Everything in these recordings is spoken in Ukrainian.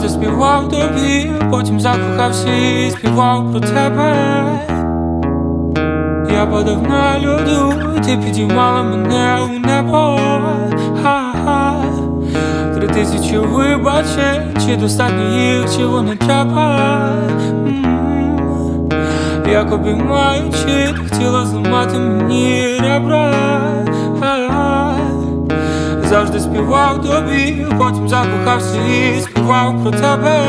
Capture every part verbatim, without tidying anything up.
завжди співав тобі, потім закохався і співав про тебе. Я падав на льоду, ти підіймала мене у небо. Ха-ха. Три тисячі вибачень, чи достатньо їх, чи вони треба. М-м-м. Як обіймаючи, ти хотіла зламати мені ребра. Ха-ха. Завжди співав тобі, потім закохався і співав про тебе.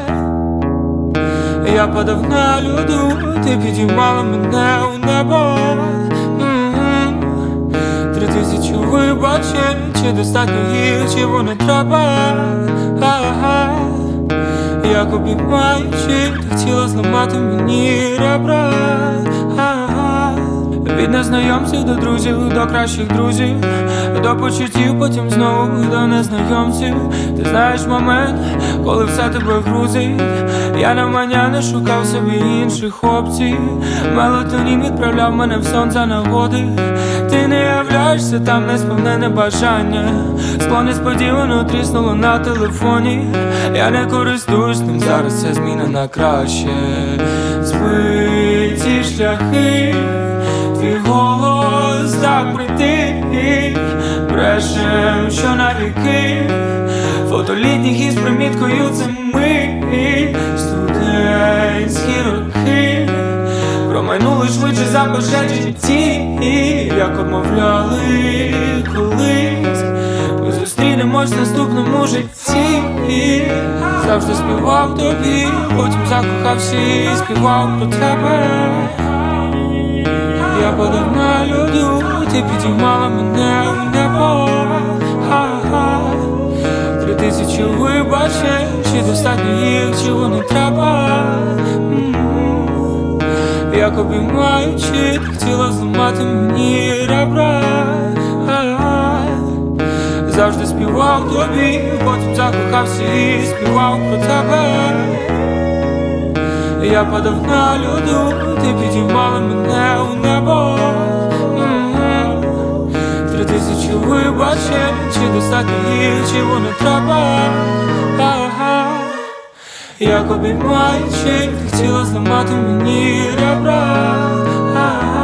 Я падав на льоду, ти підіймала мене у небо. М-м-м. Три тисячі вибачень, чи достатньо їх, чи вони треба. Ха-ха. Як обіймаючи, ти хотіла зламати мені ребра. Ха-ха. Від незнайомців до друзів, до кращих друзів, до почуттів, потім знову до незнайомців. Ти знаєш момент, коли все тебе грузить. Я навмання не шукав собі інших опцій. Мелатонін відправляв мене в сон за нагоди. Ти не являєшся, там несповнене бажання. Скло несподівано тріснуло на телефоні. Я не користуюсь ним, зараз це зміна на краще. Збиті шляхи, твій голос так притих, брешем, що навіки. Фото літніх із приміткою це ми. Студентські роки промайнули швидше за пожежі ті, як обмовляли колись. Ми зустрінемось в наступному житті. Завжди співав тобі, потім закохався і співав про тебе. Я падав на льоду, ти підіймала мене у небо. Ха-ха. Три тисячі вибачень, чи достатньо їх, чи вони треба. М-м-м. Як обіймаючи, ти хотіла зламати мені ребра. Ха-ха. Завжди співав тобі, потім закохався і співав про тебе. Я падав на льоду, ти підіймала мене у небо. М-м-м. Три тисячі вибачень, чи достатньо їх, чи вони треба. Ага. Як обіймаючи, ти хотіла зламати мені ребра. Ага.